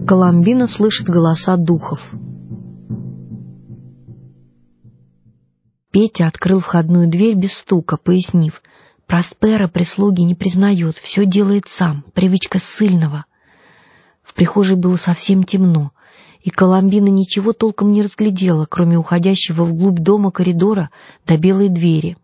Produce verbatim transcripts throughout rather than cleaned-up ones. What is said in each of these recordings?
Коломбина слышит голоса духов. Петя открыл входную дверь без стука, пояснив: «Проспера прислуги не признает, все делает сам, привычка ссыльного». В прихожей было совсем темно, и Коломбина ничего толком не разглядела, кроме уходящего вглубь дома коридора до белой двери.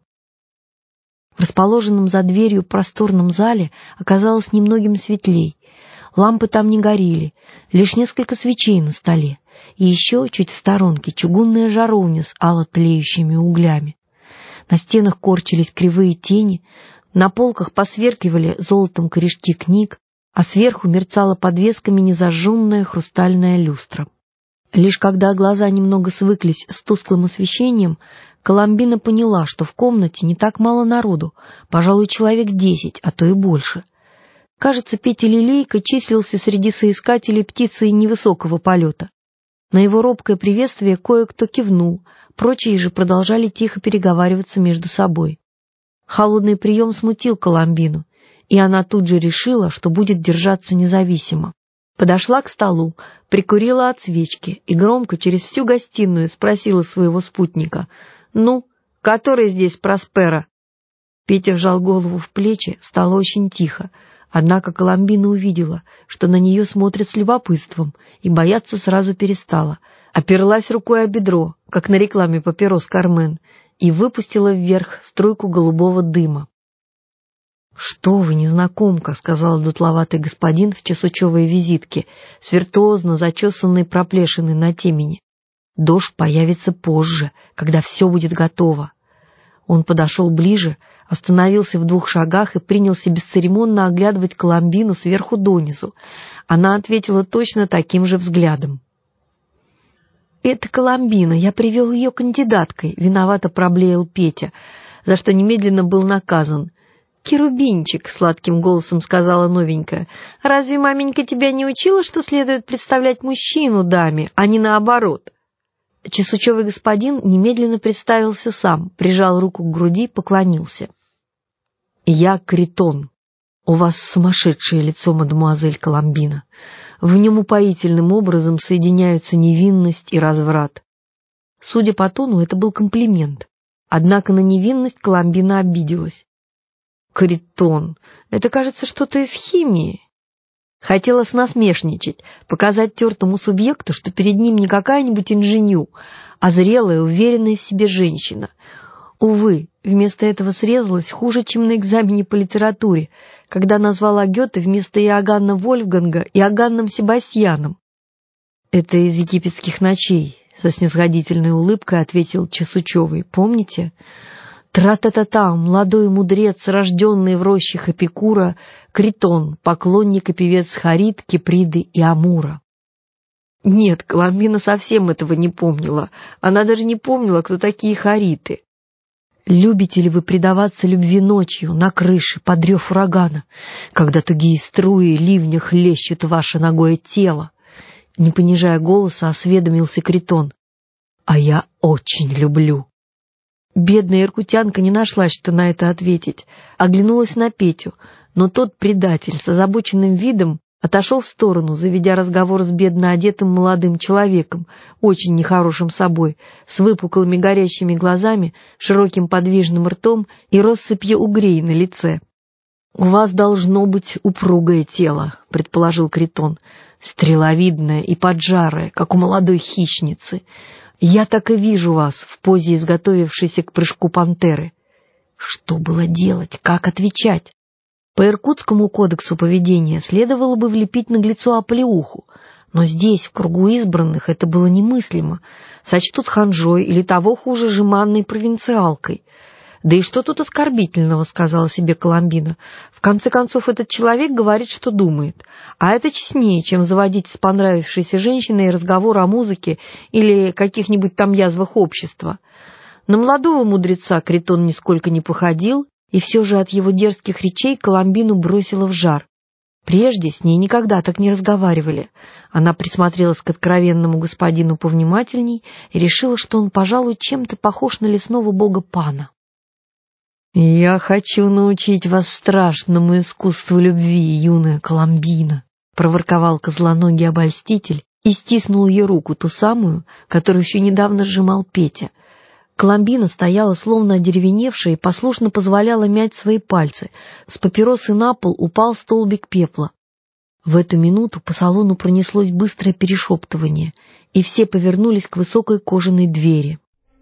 В расположенном за дверью просторном зале оказалось немногим светлей. Лампы там не горели, лишь несколько свечей на столе, и еще чуть в сторонке чугунная жаровня с ало тлеющими углями. На стенах корчились кривые тени, на полках посверкивали золотом корешки книг, а сверху мерцала подвесками незажженная хрустальная люстра. Лишь когда глаза немного свыклись с тусклым освещением, Коломбина поняла, что в комнате не так мало народу, пожалуй, человек десять, а то и больше. Кажется, Петя Лилейко числился среди соискателей птицы невысокого полета. На его робкое приветствие кое-кто кивнул, прочие же продолжали тихо переговариваться между собой. Холодный прием смутил Коломбину, и она тут же решила, что будет держаться независимо. Подошла к столу, прикурила от свечки и громко через всю гостиную спросила своего спутника: «Ну, который здесь Проспера?» Петя вжал голову в плечи, стало очень тихо. Однако Коломбина увидела, что на нее смотрят с любопытством, и бояться сразу перестала. Оперлась рукой о бедро, как на рекламе папирос «Кармен», и выпустила вверх струйку голубого дыма. «Что вы, незнакомка», — сказал дутловатый господин в чесучевой визитке, с виртуозно зачесанной проплешиной на темени. «Дождь появится позже, когда все будет готово». Он подошел ближе, остановился в двух шагах и принялся бесцеремонно оглядывать Коломбину сверху донизу. Она ответила точно таким же взглядом. «Это Коломбина, я привел ее кандидаткой», — виновато проблеял Петя, за что немедленно был наказан. «Керубинчик», — сладким голосом сказала новенькая, — «разве маменька тебя не учила, что следует представлять мужчину даме, а не наоборот?» Чесучевый господин немедленно представился сам, прижал руку к груди, поклонился. «Я Критон. У вас сумасшедшее лицо, мадемуазель Коломбина. В нем упоительным образом соединяются невинность и разврат». Судя по тону, это был комплимент. Однако на невинность Коломбина обиделась. «Критон, это, кажется, что-то из химии». Хотелось насмешничать, показать тертому субъекту, что перед ним не какая-нибудь инженю, а зрелая, уверенная в себе женщина. Увы, вместо этого срезалось хуже, чем на экзамене по литературе, когда назвала Гёте вместо Иоганна Вольфганга Иоганном Себастьяном. «Это из египетских ночей», — со снисходительной улыбкой ответил Чесучевый. «Помните? Тра-та-та-та, молодой мудрец, рожденный в рощах Эпикура, Критон, поклонник и певец Харит, Киприды и Амура». Нет, Коломбина совсем этого не помнила. Она даже не помнила, кто такие хариты. «Любите ли вы предаваться любви ночью, на крыше, под рев урагана, когда тугие струи ливня хлещут ваше нагое тело?» Не понижая голоса, осведомился Критон. «А я очень люблю». Бедная иркутянка не нашла, что на это ответить. Оглянулась на Петю, но тот предатель с озабоченным видом отошел в сторону, заведя разговор с бедно одетым молодым человеком, очень нехорошим собой, с выпуклыми горящими глазами, широким подвижным ртом и россыпью угрей на лице. «У вас должно быть упругое тело», — предположил Критон, — «стреловидное и поджарое, как у молодой хищницы. Я так и вижу вас в позе изготовившейся к прыжку пантеры». Что было делать? Как отвечать? По Иркутскому кодексу поведения следовало бы влепить наглецу оплеуху, но здесь, в кругу избранных, это было немыслимо. Сочтут ханжой или того хуже жеманной провинциалкой. «Да и что тут оскорбительного», — сказала себе Коломбина. «В конце концов, этот человек говорит, что думает. А это честнее, чем заводить с понравившейся женщиной разговор о музыке или каких-нибудь там язвах общества». На молодого мудреца Критон нисколько не походил, и все же от его дерзких речей Коломбину бросило в жар. Прежде с ней никогда так не разговаривали. Она присмотрелась к откровенному господину повнимательней и решила, что он, пожалуй, чем-то похож на лесного бога Пана. «Я хочу научить вас страшному искусству любви, юная Коломбина», — проворковал козлоногий обольститель и стиснул ей руку, ту самую, которую еще недавно сжимал Петя. Коломбина стояла словно одеревеневшая и послушно позволяла мять свои пальцы. С папиросы на пол упал столбик пепла. В эту минуту по салону пронеслось быстрое перешептывание, и все повернулись к высокой кожаной двери.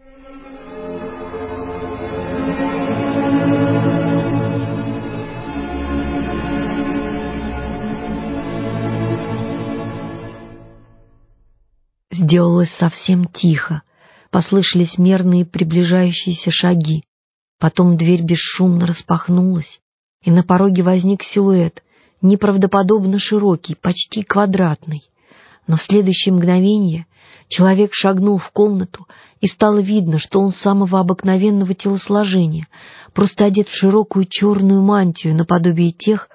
Сделалось совсем тихо. Послышались мерные приближающиеся шаги. Потом дверь бесшумно распахнулась, и на пороге возник силуэт, неправдоподобно широкий, почти квадратный. Но в следующее мгновение человек шагнул в комнату, и стало видно, что он самого обыкновенного телосложения, просто одет в широкую черную мантию наподобие тех,